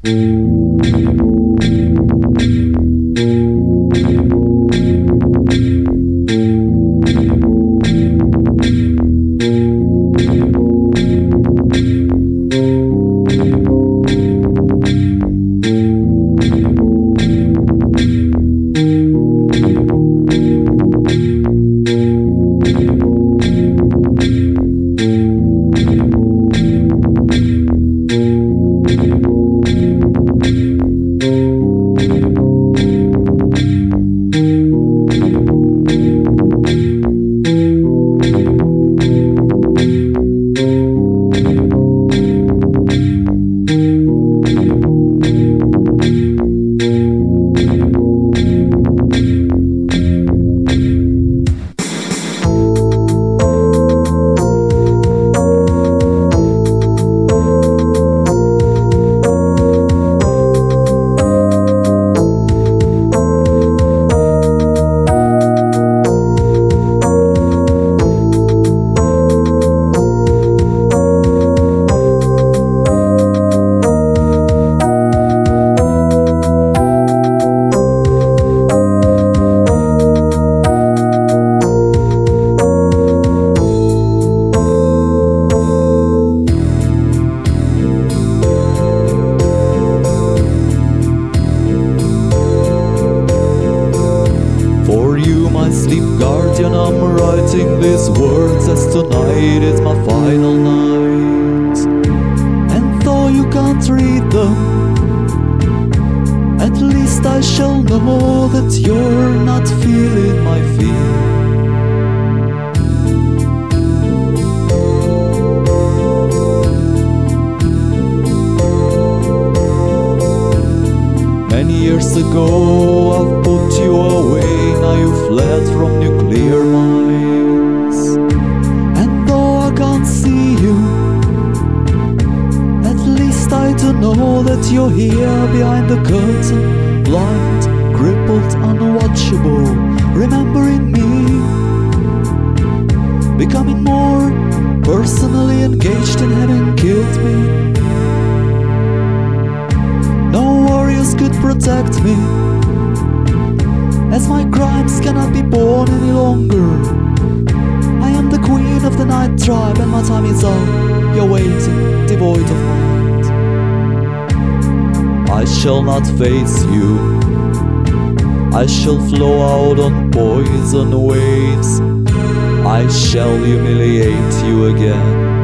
For you, my sleep guardian, I'm writing these words as tonight is my final night. And though you can't read them, at least I shall know that you're not feeling my fear. Many years ago I've put you away, now you fled from nuclear mines. And though I can't see you, at least I do know that you're here behind the curtain, blind, crippled, unwatchable, remembering me, becoming more personally engaged in having killed me. No warriors could protect me, as my crimes cannot be borne any longer. I am the queen of the night tribe, and my time is up. You're waiting, devoid of mind. I shall not face you, I shall flow out on poison waves. I shall humiliate you again.